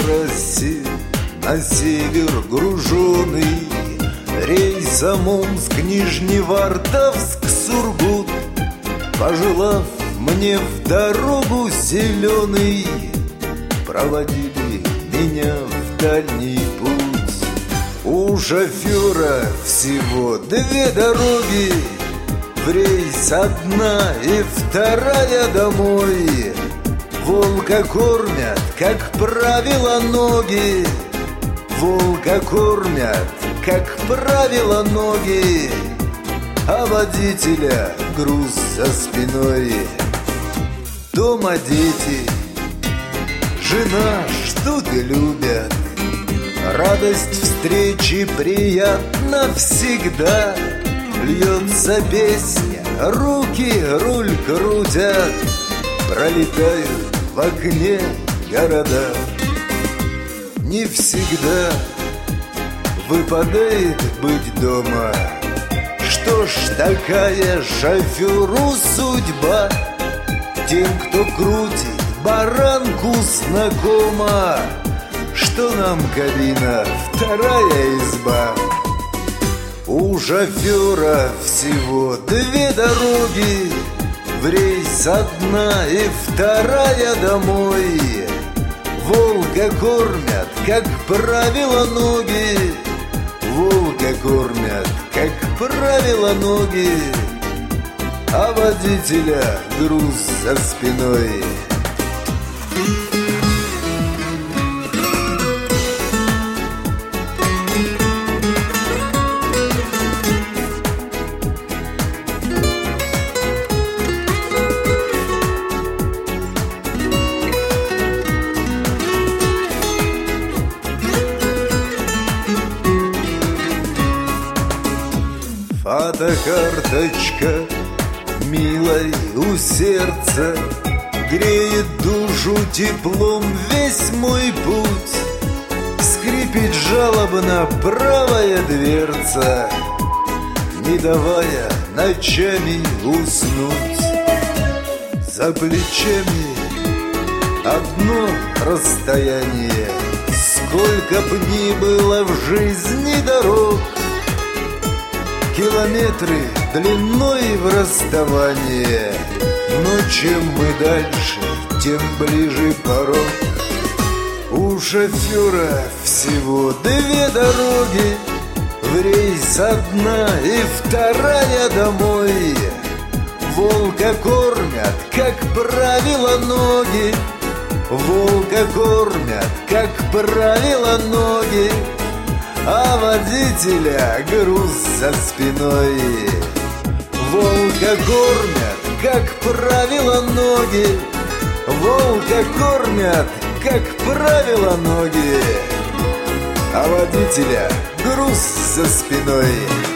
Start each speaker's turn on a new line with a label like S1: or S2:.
S1: трассе на север груженый рейсом Омск-Нижневартовск, Сургут. Пожелав мне в дорогу зеленый, проводили меня в дальний путь. У шофера всего две дороги, в рейс одна и вторая домой. Волка кормят, как правило, ноги. Волка кормят, как правило, ноги, а водителя груз за спиной. Дома дети, жена ждут и любят. Радость встречи приятна всегда. Льется песня, руки руль крутят. Пролетают в окне города. Не всегда выпадает быть дома. Что ж, такая шоферу судьба. Тем, кто крутит баранку, знакома, что нам кабина вторая изба. У шофера всего две дороги, в рейс одна и вторая домой. Волка кормят, как правило, ноги. Волка кормят, как правило, ноги, а водителя груз за спиной. Фотокарточка милой у сердца греет душу теплом весь мой путь. Скрипит жалобно правая дверца, не давая ночами уснуть. За плечами одно расстояние, сколько б ни было в жизни дорог. Километры длиной в расставание, но чем мы дальше, тем ближе порог. У шофера всего две дороги, в рейс одна и вторая домой. Волка кормят, как правило, ноги. Волка кормят, как правило, ноги, а водителя груз за спиной. Волка кормят, как правило, ноги. Волка кормят, как правило, ноги, а водителя груз за спиной.